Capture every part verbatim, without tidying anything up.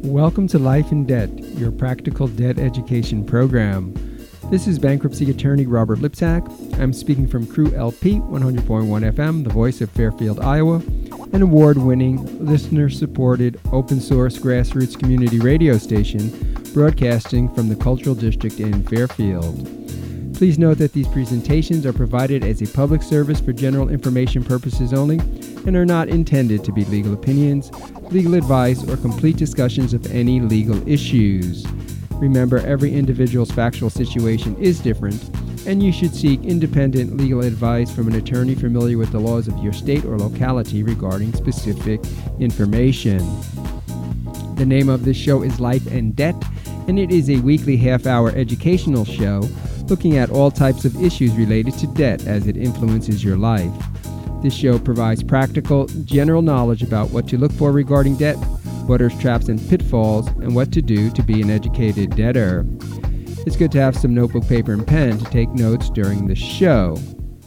Welcome to Life in Debt, your practical debt education program. This is bankruptcy attorney Robert Liptak. I'm speaking from Crew L P one hundred point one F M, the voice of Fairfield, Iowa, an award-winning, listener-supported, open-source grassroots community radio station broadcasting from the Cultural District in Fairfield. Please note that these presentations are provided as a public service for general information purposes only and are not intended to be legal opinions, legal advice, or complete discussions of any legal issues. Remember, every individual's factual situation is different, and you should seek independent legal advice from an attorney familiar with the laws of your state or locality regarding specific information. The name of this show is Life and Debt, and it is a weekly half-hour educational show looking at all types of issues related to debt as it influences your life. This show provides practical, general knowledge about what to look for regarding debt, what are traps and pitfalls, and what to do to be an educated debtor. It's good to have some notebook, paper, and pen to take notes during the show.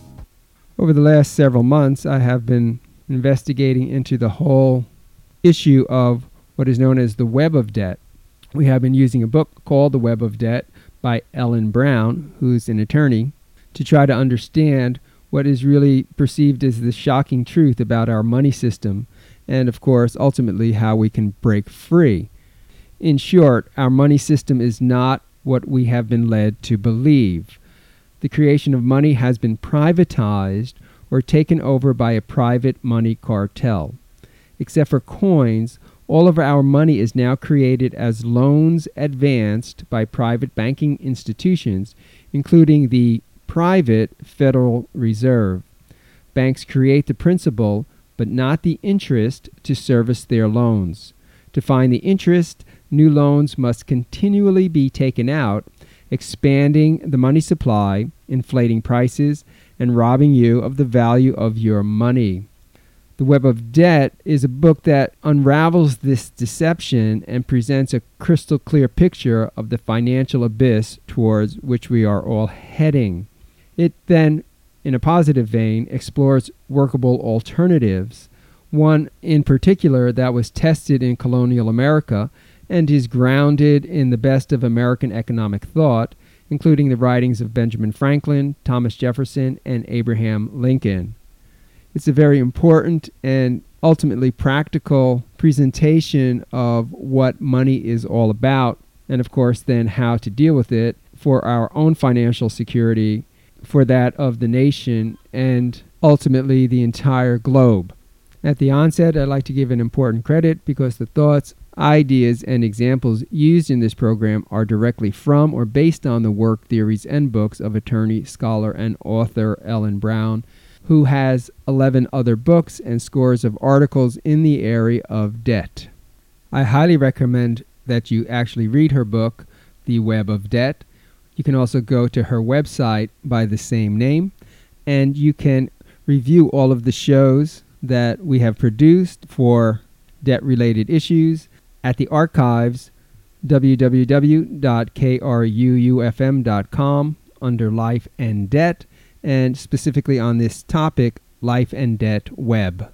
Over the last several months, I have been investigating into the whole issue of what is known as the web of debt. We have been using a book called The Web of Debt by Ellen Brown, who's an attorney, to try to understand what is really perceived as the shocking truth about our money system, and of course, ultimately, how we can break free. In short, our money system is not what we have been led to believe. The creation of money has been privatized or taken over by a private money cartel. Except for coins, all of our money is now created as loans advanced by private banking institutions, including the private Federal Reserve. Banks create the principal, but not the interest to service their loans. To find the interest, new loans must continually be taken out, expanding the money supply, inflating prices, and robbing you of the value of your money. The Web of Debt is a book that unravels this deception and presents a crystal clear picture of the financial abyss towards which we are all heading. It then, in a positive vein, explores workable alternatives, one in particular that was tested in colonial America and is grounded in the best of American economic thought, including the writings of Benjamin Franklin, Thomas Jefferson, and Abraham Lincoln. It's a very important and ultimately practical presentation of what money is all about, and of course then how to deal with it for our own financial security, for that of the nation, and ultimately the entire globe. At the onset, I'd like to give an important credit because the thoughts, ideas, and examples used in this program are directly from or based on the work, theories, and books of attorney, scholar, and author Ellen Brown, who has eleven other books and scores of articles in the area of debt. I highly recommend that you actually read her book, The Web of Debt. You can also go to her website by the same name, and you can review all of the shows that we have produced for debt-related issues at the archives, w w w dot k r u u f m dot com, under Life and Debt, and specifically on this topic, Life and Debt Web.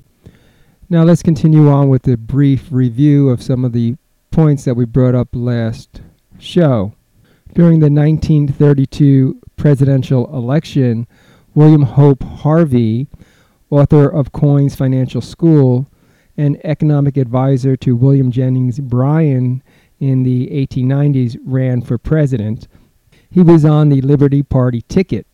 Now let's continue on with a brief review of some of the points that we brought up last show. During the nineteen thirty-two presidential election, William Hope Harvey, author of Coins Financial School and economic advisor to William Jennings Bryan in the eighteen nineties, ran for president. He was on the Liberty Party ticket.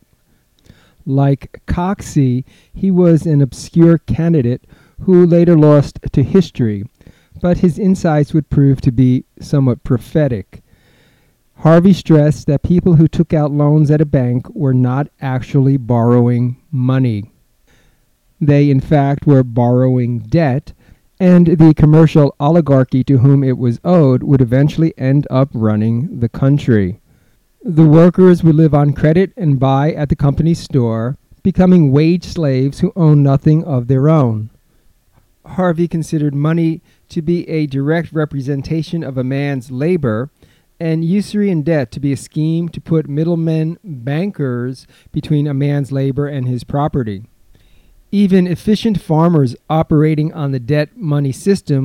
Like Coxey, he was an obscure candidate who later lost to history, but his insights would prove to be somewhat prophetic. Harvey stressed that people who took out loans at a bank were not actually borrowing money. They, in fact, were borrowing debt, and the commercial oligarchy to whom it was owed would eventually end up running the country. The workers would live on credit and buy at the company's store, becoming wage slaves who own nothing of their own. Harvey considered money to be a direct representation of a man's labor, and usury and debt to be a scheme to put middlemen, bankers, between a man's labor and his property. Even efficient farmers operating on the debt money system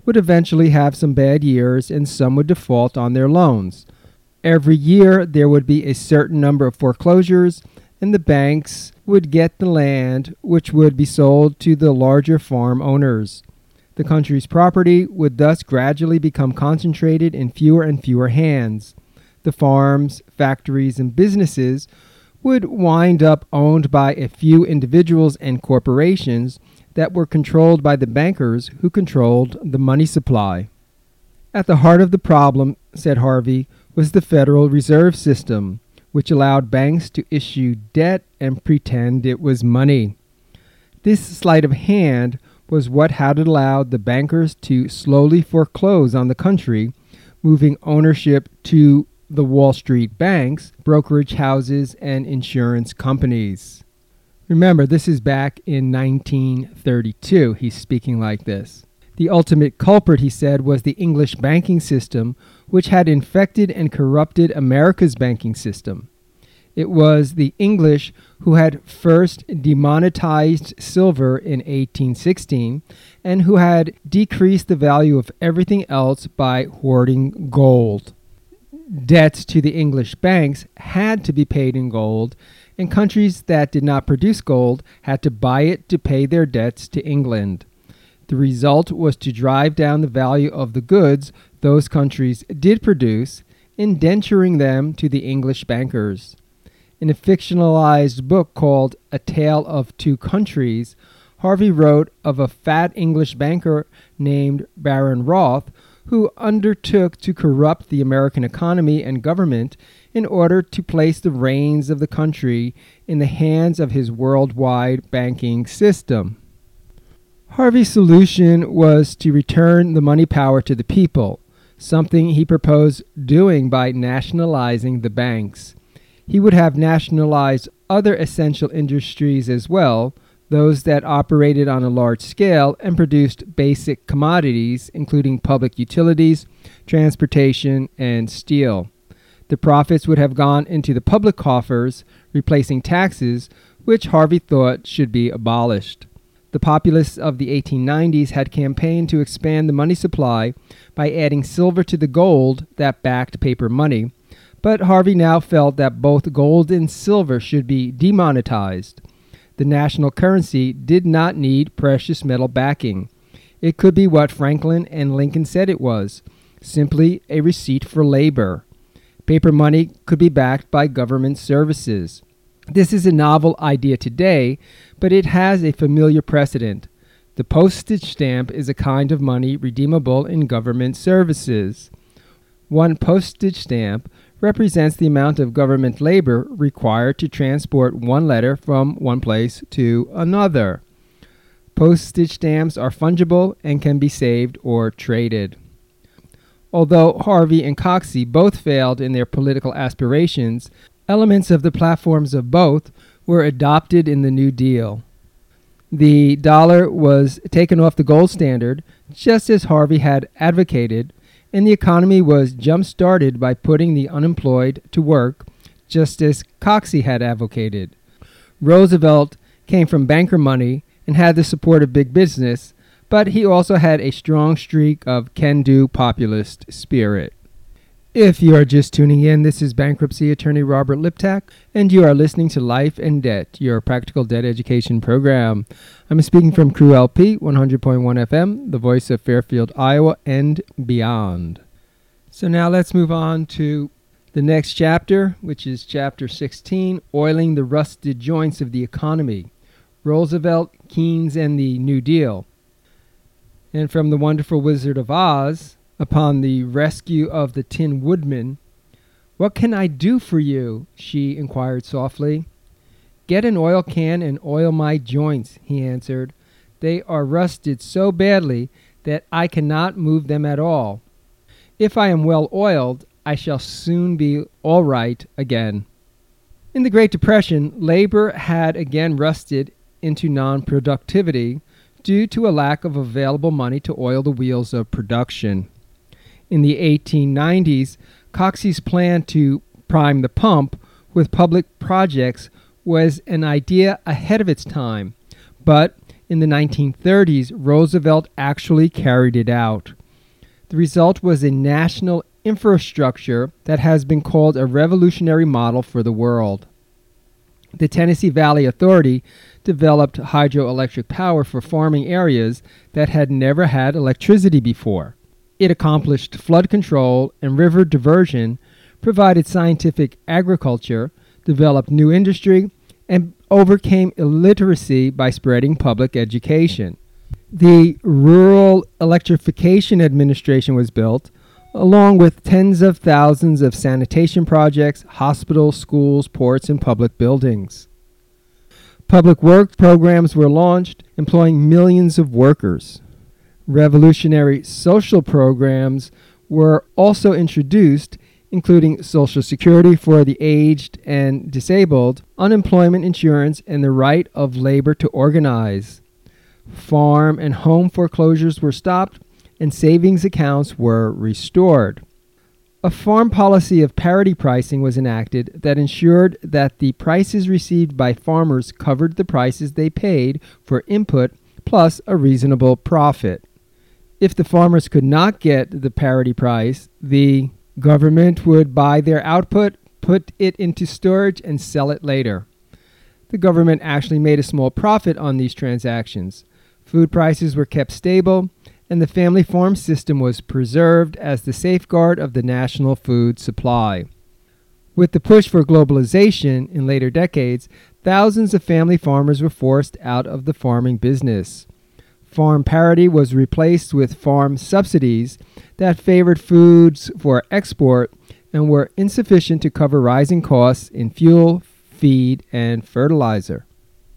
would eventually have some bad years and some would default on their loans. Every year there would be a certain number of foreclosures, and the banks would get the land, which would be sold to the larger farm owners. The country's property would thus gradually become concentrated in fewer and fewer hands. The farms, factories, and businesses would wind up owned by a few individuals and corporations that were controlled by the bankers who controlled the money supply. At the heart of the problem, said Harvey, was the Federal Reserve System, which allowed banks to issue debt and pretend it was money. This sleight of hand was what had allowed the bankers to slowly foreclose on the country, moving ownership to the Wall Street banks, brokerage houses, and insurance companies. Remember, this is back in nineteen thirty-two. He's speaking like this. The ultimate culprit, he said, was the English banking system, which had infected and corrupted America's banking system. It was the English who had first demonetized silver in eighteen sixteen and who had decreased the value of everything else by hoarding gold. Debts to the English banks had to be paid in gold, and countries that did not produce gold had to buy it to pay their debts to England. The result was to drive down the value of the goods those countries did produce, indenturing them to the English bankers. In a fictionalized book called A Tale of Two Countries, Harvey wrote of a fat English banker named Baron Roth who undertook to corrupt the American economy and government in order to place the reins of the country in the hands of his worldwide banking system. Harvey's solution was to return the money power to the people, something he proposed doing by nationalizing the banks. He would have nationalized other essential industries as well, those that operated on a large scale and produced basic commodities, including public utilities, transportation, and steel. The profits would have gone into the public coffers, replacing taxes, which Harvey thought should be abolished. The populists of the eighteen nineties had campaigned to expand the money supply by adding silver to the gold that backed paper money, but Harvey now felt that both gold and silver should be demonetized. The national currency did not need precious metal backing. It could be what Franklin and Lincoln said it was, simply a receipt for labor. Paper money could be backed by government services. This is a novel idea today, but it has a familiar precedent. The postage stamp is a kind of money redeemable in government services. One postage stamp represents the amount of government labor required to transport one letter from one place to another. Postage stamps are fungible and can be saved or traded. Although Harvey and Coxey both failed in their political aspirations, elements of the platforms of both were adopted in the New Deal. The dollar was taken off the gold standard, just as Harvey had advocated, and the economy was jump-started by putting the unemployed to work, just as Coxey had advocated. Roosevelt came from banker money and had the support of big business, but he also had a strong streak of can-do populist spirit. If you are just tuning in, this is bankruptcy attorney Robert Liptak, and you are listening to Life and Debt, your practical debt education program. I'm speaking from Crew L P, one hundred point one F M, the voice of Fairfield, Iowa, and beyond. So now let's move on to the next chapter, which is chapter sixteen, Oiling the Rusted Joints of the Economy, Roosevelt, Keynes, and the New Deal. And from The Wonderful Wizard of Oz, upon the rescue of the Tin Woodman, "What can I do for you?" she inquired softly. "Get an oil can and oil my joints," he answered. "They are rusted so badly that I cannot move them at all. If I am well oiled, I shall soon be all right again." In the Great Depression, labor had again rusted into non-productivity due to a lack of available money to oil the wheels of production. In the eighteen nineties, Coxey's plan to prime the pump with public projects was an idea ahead of its time, but in the nineteen thirties, Roosevelt actually carried it out. The result was a national infrastructure that has been called a revolutionary model for the world. The Tennessee Valley Authority developed hydroelectric power for farming areas that had never had electricity before. It accomplished flood control and river diversion, provided scientific agriculture, developed new industry, and overcame illiteracy by spreading public education. The Rural Electrification Administration was built, along with tens of thousands of sanitation projects, hospitals, schools, ports, and public buildings. Public works programs were launched, employing millions of workers. Revolutionary social programs were also introduced, including Social Security for the aged and disabled, unemployment insurance, and the right of labor to organize. Farm and home foreclosures were stopped, and savings accounts were restored. A farm policy of parity pricing was enacted that ensured that the prices received by farmers covered the prices they paid for input plus a reasonable profit. If the farmers could not get the parity price, the government would buy their output, put it into storage, and sell it later. The government actually made a small profit on these transactions. Food prices were kept stable, and the family farm system was preserved as the safeguard of the national food supply. With the push for globalization in later decades, thousands of family farmers were forced out of the farming business. Farm parity was replaced with farm subsidies that favored foods for export and were insufficient to cover rising costs in fuel, feed, and fertilizer.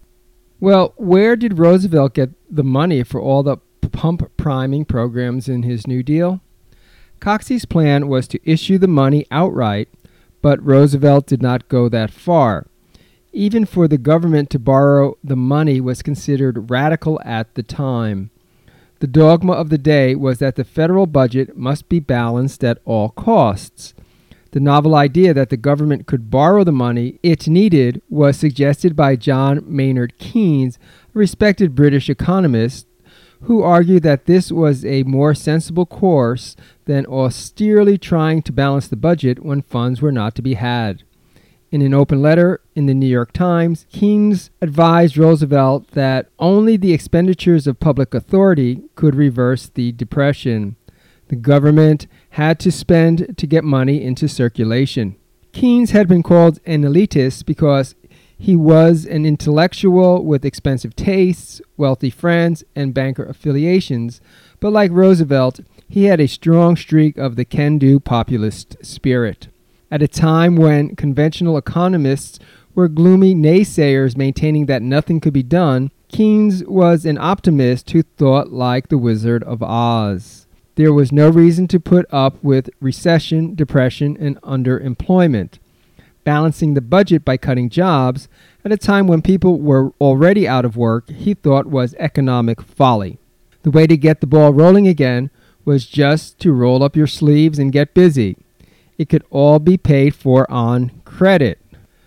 Well, where did Roosevelt get the money for all the pump priming programs in his New Deal? Coxey's plan was to issue the money outright, but Roosevelt did not go that far. Even for the government to borrow the money was considered radical at the time. The dogma of the day was that the federal budget must be balanced at all costs. The novel idea that the government could borrow the money it needed was suggested by John Maynard Keynes, a respected British economist, who argued that this was a more sensible course than austerely trying to balance the budget when funds were not to be had. In an open letter in the New York Times, Keynes advised Roosevelt that only the expenditures of public authority could reverse the Depression. The government had to spend to get money into circulation. Keynes had been called an elitist because he was an intellectual with expensive tastes, wealthy friends, and banker affiliations, but like Roosevelt, he had a strong streak of the can-do populist spirit. At a time when conventional economists were gloomy naysayers maintaining that nothing could be done, Keynes was an optimist who thought like the Wizard of Oz. There was no reason to put up with recession, depression, and underemployment. Balancing the budget by cutting jobs at a time when people were already out of work, he thought was economic folly. The way to get the ball rolling again was just to roll up your sleeves and get busy. It could all be paid for on credit.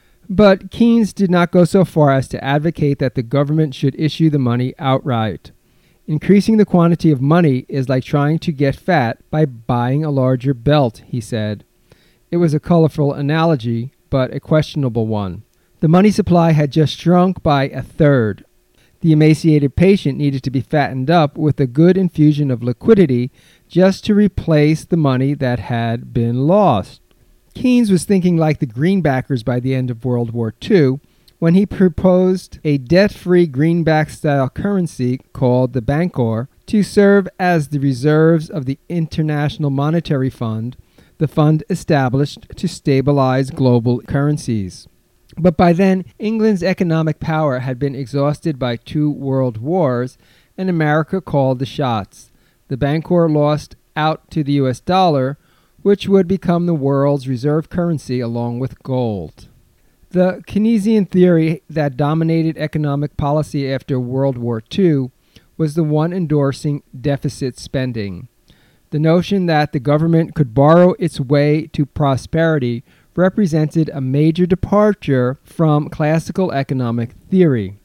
But Keynes did not go so far as to advocate that the government should issue the money outright. Increasing the quantity of money is like trying to get fat by buying a larger belt, he said. It was a colorful analogy, but a questionable one. The money supply had just shrunk by a third. The emaciated patient needed to be fattened up with a good infusion of liquidity just to replace the money that had been lost. Keynes was thinking like the Greenbackers by the end of World War Two, when he proposed a debt-free greenback-style currency called the Bancor to serve as the reserves of the International Monetary Fund, the fund established to stabilize global currencies. But by then, England's economic power had been exhausted by two world wars, and America called the shots. The Bancor lost out to the U S dollar, which would become the world's reserve currency along with gold. The Keynesian theory that dominated economic policy after World War Two was the one endorsing deficit spending. The notion that the government could borrow its way to prosperity represented a major departure from classical economic theory.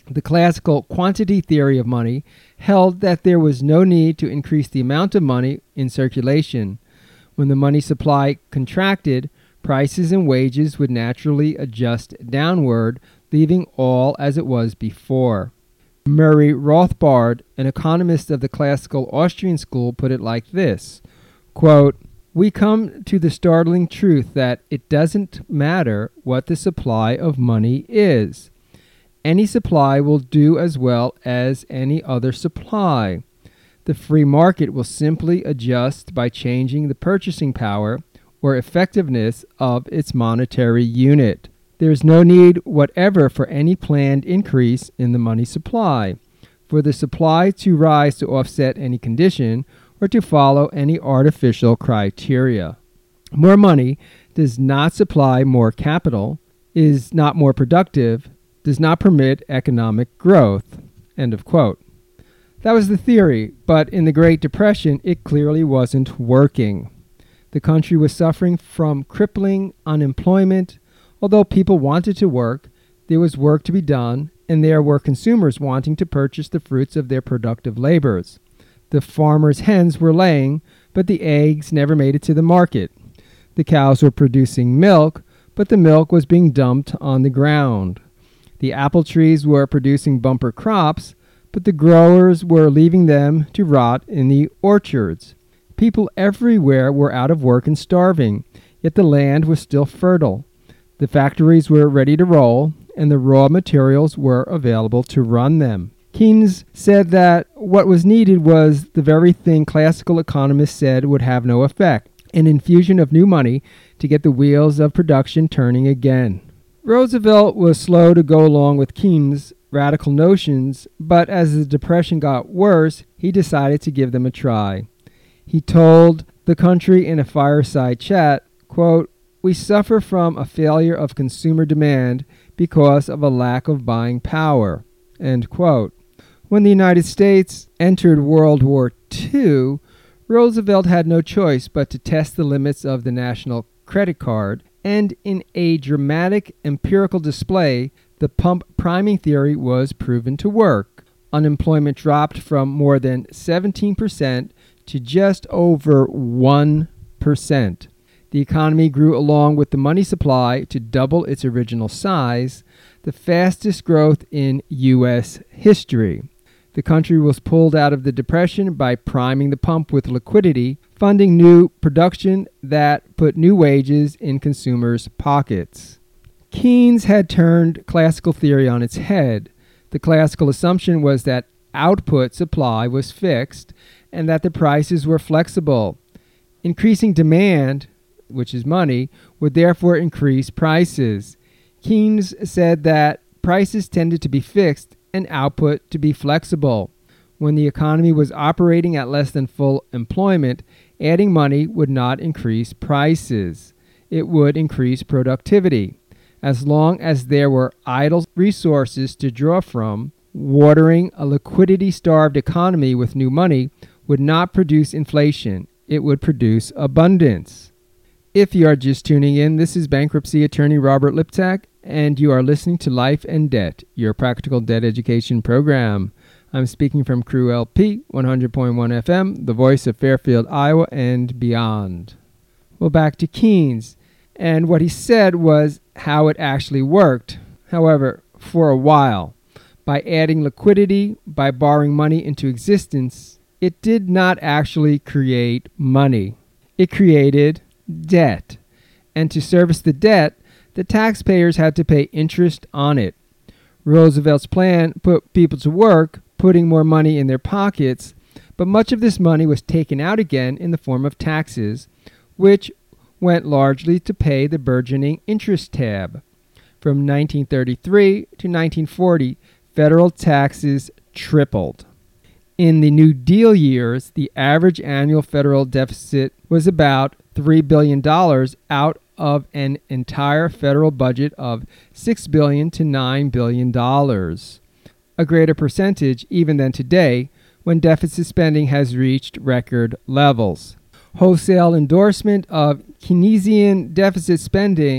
The classical quantity theory of money held that there was no need to increase the amount of money in circulation. When the money supply contracted, prices and wages would naturally adjust downward, leaving all as it was before. Murray Rothbard, an economist of the classical Austrian school, put it like this, quote, "We come to the startling truth that it doesn't matter what the supply of money is. Any supply will do as well as any other supply. The free market will simply adjust by changing the purchasing power or effectiveness of its monetary unit. There is no need whatever for any planned increase in the money supply, for the supply to rise to offset any condition or to follow any artificial criteria. More money does not supply more capital, is not more productive, does not permit economic growth." End of quote. That was the theory, but in the Great Depression, it clearly wasn't working. The country was suffering from crippling unemployment. Although people wanted to work, there was work to be done, and there were consumers wanting to purchase the fruits of their productive labors. The farmers' hens were laying, but the eggs never made it to the market. The cows were producing milk, but the milk was being dumped on the ground. The apple trees were producing bumper crops, but the growers were leaving them to rot in the orchards. People everywhere were out of work and starving, yet the land was still fertile. The factories were ready to roll, and the raw materials were available to run them. Keynes said that what was needed was the very thing classical economists said would have no effect, an infusion of new money to get the wheels of production turning again. Roosevelt was slow to go along with Keynes' radical notions, but as the Depression got worse, he decided to give them a try. He told the country in a fireside chat, quote, "We suffer from a failure of consumer demand because of a lack of buying power." End quote. When the United States entered World War Two, Roosevelt had no choice but to test the limits of the national credit card, and in a dramatic empirical display, the pump priming theory was proven to work. Unemployment dropped from more than seventeen percent to just over one percent. The economy grew along with the money supply to double its original size, the fastest growth in U S history. The country was pulled out of the Depression by priming the pump with liquidity, funding new production that put new wages in consumers' pockets. Keynes had turned classical theory on its head. The classical assumption was that output supply was fixed and that the prices were flexible. Increasing demand, which is money, would therefore increase prices. Keynes said that prices tended to be fixed and output to be flexible. When the economy was operating at less than full employment, adding money would not increase prices. It would increase productivity. As long as there were idle resources to draw from, watering a liquidity-starved economy with new money would not produce inflation. It would produce abundance. If you are just tuning in, this is bankruptcy attorney Robert Liptak, and you are listening to Life and Debt, your practical debt education program. I'm speaking from Crew L P, one hundred point one F M, the voice of Fairfield, Iowa, and beyond. Well, back to Keynes, and what he said was how it actually worked. However, for a while, by adding liquidity, by borrowing money into existence, it did not actually create money. It created debt. And to service the debt, the taxpayers had to pay interest on it. Roosevelt's plan put people to work, putting more money in their pockets, but much of this money was taken out again in the form of taxes, which went largely to pay the burgeoning interest tab. From nineteen thirty-three to nineteen forty, federal taxes tripled. In the New Deal years, the average annual federal deficit was about three billion dollars out of an entire federal budget of six billion dollars to nine billion dollars. A greater percentage even than today, when deficit spending has reached record levels. Wholesale endorsement of Keynesian deficit spending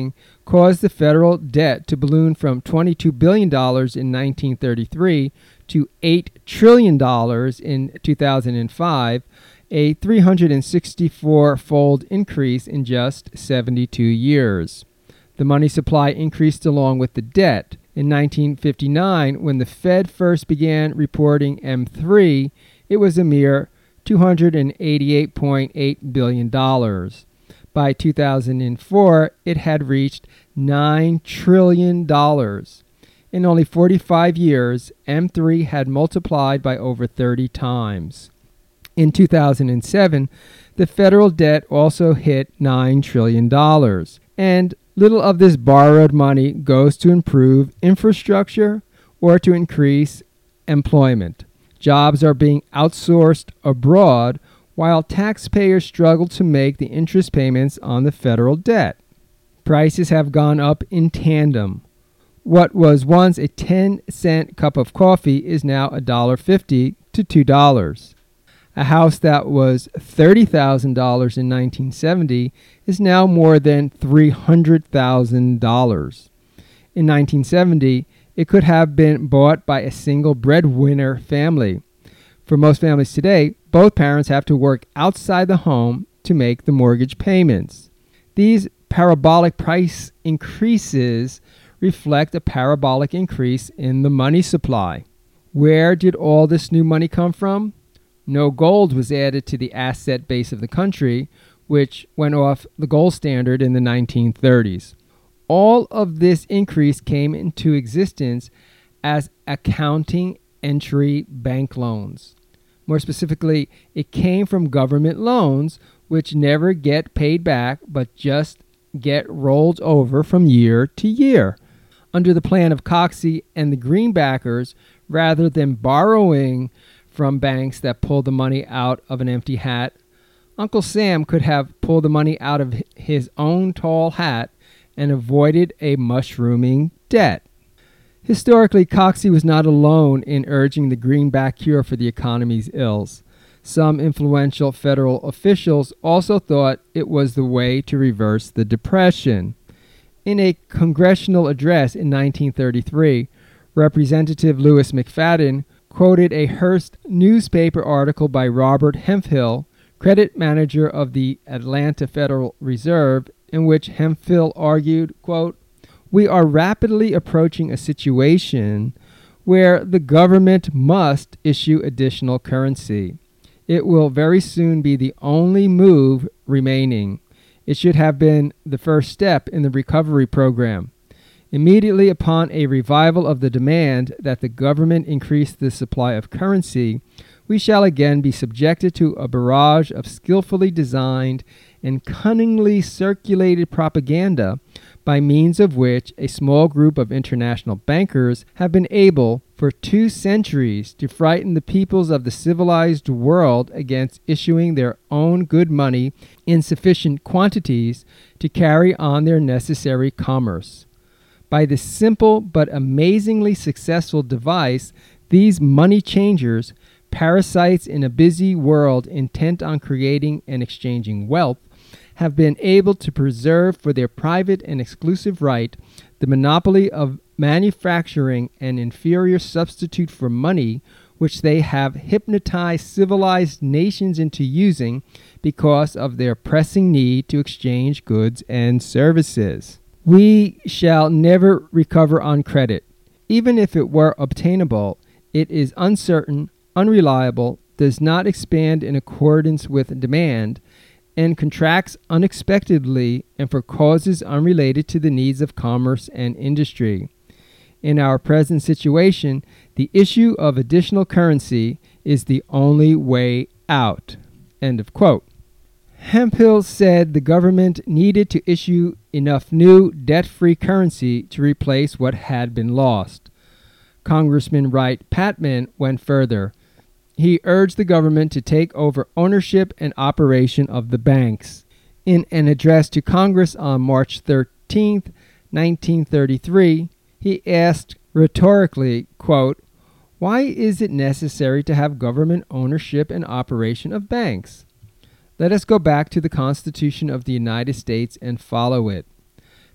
caused the federal debt to balloon from twenty-two billion dollars in nineteen thirty-three to eight trillion dollars in two thousand five, a three hundred sixty-four-fold increase in just seventy-two years. The money supply increased along with the debt. In nineteen fifty-nine, when the Fed first began reporting M three, it was a mere two hundred eighty-eight point eight billion dollars. By two thousand four, it had reached nine trillion dollars. In only forty-five years, M three had multiplied by over thirty times. In two thousand seven, the federal debt also hit nine trillion dollars, and little of this borrowed money goes to improve infrastructure or to increase employment. Jobs are being outsourced abroad while taxpayers struggle to make the interest payments on the federal debt. Prices have gone up in tandem. What was once a ten cent cup of coffee is now one dollar fifty to two dollars. A house that was thirty thousand dollars in nineteen seventy is now more than three hundred thousand dollars. In nineteen seventy, it could have been bought by a single breadwinner family. For most families today, both parents have to work outside the home to make the mortgage payments. These parabolic price increases reflect a parabolic increase in the money supply. Where did all this new money come from? No gold was added to the asset base of the country, which went off the gold standard in the nineteen thirties. All of this increase came into existence as accounting entry bank loans. More specifically, it came from government loans, which never get paid back but just get rolled over from year to year. Under the plan of Coxey and the Greenbackers, rather than borrowing from banks that pull the money out of an empty hat, Uncle Sam could have pulled the money out of his own tall hat and avoided a mushrooming debt. Historically, Coxey was not alone in urging the greenback cure for the economy's ills. Some influential federal officials also thought it was the way to reverse the Depression. In a congressional address in nineteen thirty-three, Representative Louis McFadden quoted a Hearst newspaper article by Robert Hemphill, credit manager of the Atlanta Federal Reserve, in which Hemphill argued, quote, "We are rapidly approaching a situation where the government must issue additional currency. It will very soon be the only move remaining. It should have been the first step in the recovery program. Immediately upon a revival of the demand that the government increase the supply of currency, we shall again be subjected to a barrage of skillfully designed and cunningly circulated propaganda by means of which a small group of international bankers have been able for two centuries to frighten the peoples of the civilized world against issuing their own good money in sufficient quantities to carry on their necessary commerce. By this simple but amazingly successful device, these money changers, parasites in a busy world intent on creating and exchanging wealth, have been able to preserve for their private and exclusive right the monopoly of manufacturing an inferior substitute for money, which they have hypnotized civilized nations into using because of their pressing need to exchange goods and services. We shall never recover on credit. Even if it were obtainable, it is uncertain, unreliable, does not expand in accordance with demand, and contracts unexpectedly and for causes unrelated to the needs of commerce and industry. In our present situation, the issue of additional currency is the only way out." End of quote. Hemphill said the government needed to issue enough new debt-free currency to replace what had been lost. Congressman Wright Patman went further. He urged the government to take over ownership and operation of the banks. In an address to Congress on March thirteenth, nineteen thirty-three, he asked rhetorically, quote, "Why is it necessary to have government ownership and operation of banks? Let us go back to the Constitution of the United States and follow it.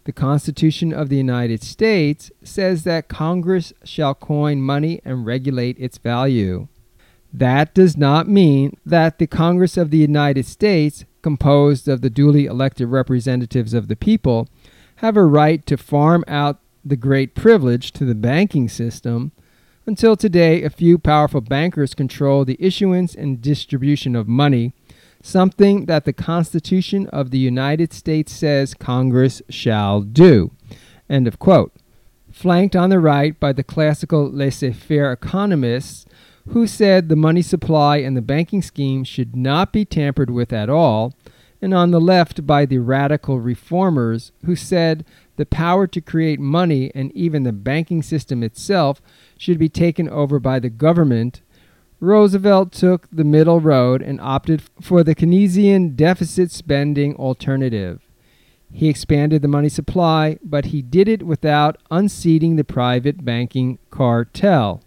The Constitution of the United States says that Congress shall coin money and regulate its value. That does not mean that the Congress of the United States, composed of the duly elected representatives of the people, have a right to farm out the great privilege to the banking system. Until today, a few powerful bankers control the issuance and distribution of money, something that the Constitution of the United States says Congress shall do. End of quote. Flanked on the right by the classical laissez-faire economists who said the money supply and the banking scheme should not be tampered with at all, and on the left by the radical reformers who said the power to create money and even the banking system itself should be taken over by the government, Roosevelt took the middle road and opted for the Keynesian deficit spending alternative. He expanded the money supply, but he did it without unseating the private banking cartel.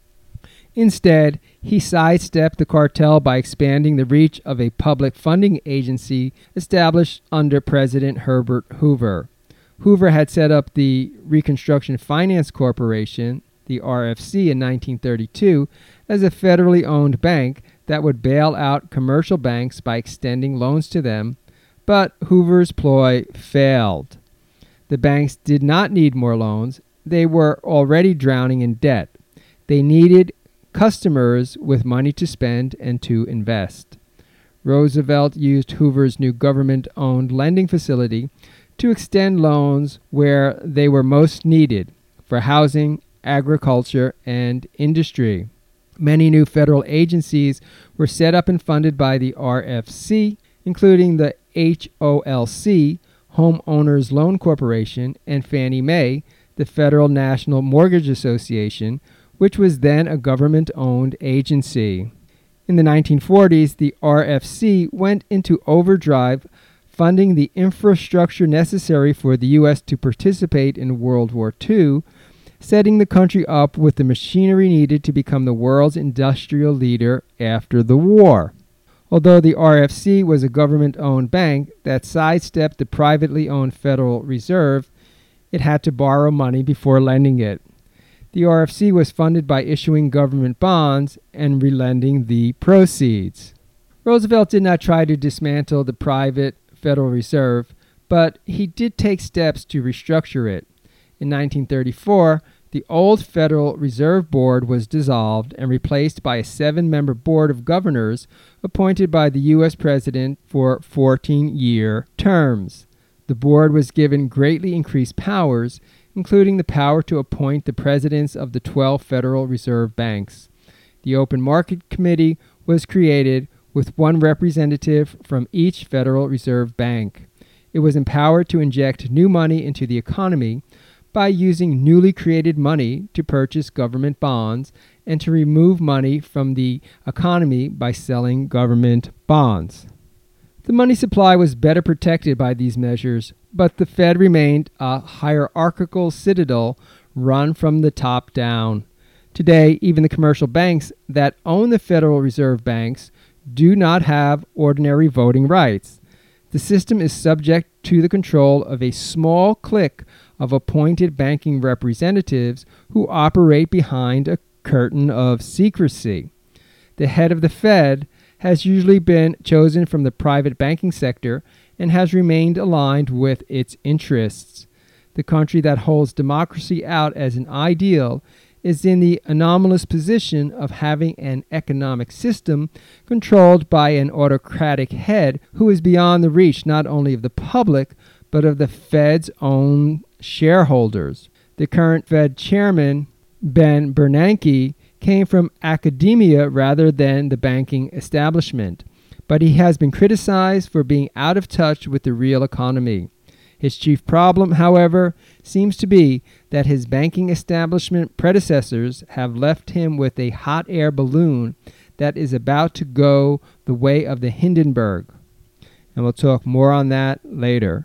Instead, he sidestepped the cartel by expanding the reach of a public funding agency established under President Herbert Hoover. Hoover had set up the Reconstruction Finance Corporation, the R F C, in nineteen thirty-two as a federally owned bank that would bail out commercial banks by extending loans to them, but Hoover's ploy failed. The banks did not need more loans. They were already drowning in debt. They needed customers with money to spend and to invest. Roosevelt used Hoover's new government-owned lending facility to extend loans where they were most needed, for housing, agriculture, and industry. Many new federal agencies were set up and funded by the R F C, including the H O L C, Homeowners Loan Corporation, and Fannie Mae, the Federal National Mortgage Association, which was then a government-owned agency. In the nineteen forties, the R F C went into overdrive, funding the infrastructure necessary for the U S to participate in World War Two, setting the country up with the machinery needed to become the world's industrial leader after the war. Although the R F C was a government-owned bank that sidestepped the privately owned Federal Reserve, it had to borrow money before lending it. The R F C was funded by issuing government bonds and relending the proceeds. Roosevelt did not try to dismantle the private Federal Reserve, but he did take steps to restructure it. In nineteen thirty-four, the old Federal Reserve Board was dissolved and replaced by a seven-member board of governors appointed by the U S President for fourteen-year terms. The board was given greatly increased powers, including the power to appoint the presidents of the twelve Federal Reserve banks. The Open Market Committee was created with one representative from each Federal Reserve Bank. It was empowered to inject new money into the economy by using newly created money to purchase government bonds and to remove money from the economy by selling government bonds. The money supply was better protected by these measures, but the Fed remained a hierarchical citadel run from the top down. Today, even the commercial banks that own the Federal Reserve banks do not have ordinary voting rights. The system is subject to the control of a small clique of appointed banking representatives who operate behind a curtain of secrecy. The head of the Fed has usually been chosen from the private banking sector and has remained aligned with its interests. The country that holds democracy out as an ideal is in the anomalous position of having an economic system controlled by an autocratic head who is beyond the reach not only of the public, but of the Fed's own shareholders. The current Fed chairman, Ben Bernanke, came from academia rather than the banking establishment, but he has been criticized for being out of touch with the real economy. His chief problem, however, seems to be that his banking establishment predecessors have left him with a hot air balloon that is about to go the way of the Hindenburg. And we'll talk more on that later.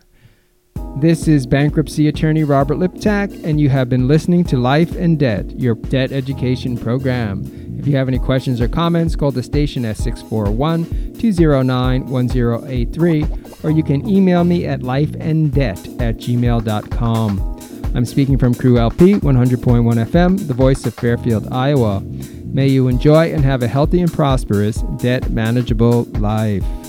This is bankruptcy attorney Robert Liptak, and you have been listening to Life and Debt, your debt education program. If you have any questions or comments, call the station at six four one, two zero nine, one zero eight three or you can email me at lifeanddebt at gmail dot com. I'm speaking from Crew L P, one hundred point one F M, the voice of Fairfield, Iowa. May you enjoy and have a healthy and prosperous, debt manageable life.